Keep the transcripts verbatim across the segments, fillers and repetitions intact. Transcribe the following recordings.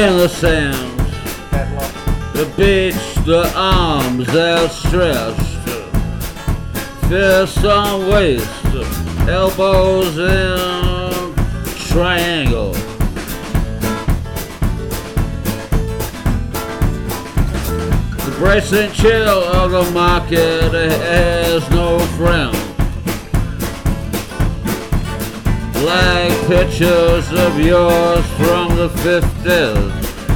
In the sands, the beach, the arms outstretched, fists on waist, elbows in triangle. The bracing chill of the market has no friend. Like pictures of yours from the fifties.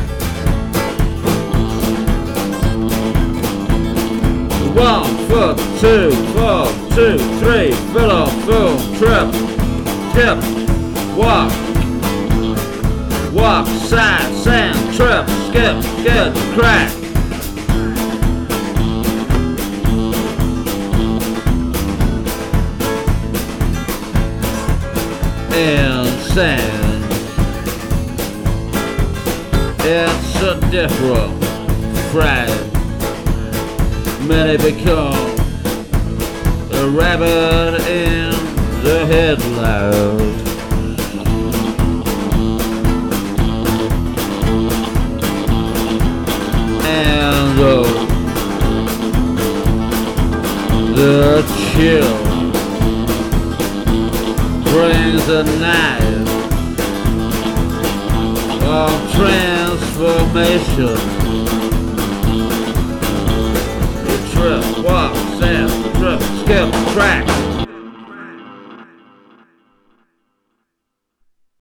One foot, two, four, two, three, fiddle, boom, trip, skip, walk, walk, side, sand, trip, skip, skid, crack. And sand, it's a different fright. Many become a rabbit in the headlights. And the, the chill brings a night of transformation. Trip, walk, sand, trip, skip, track.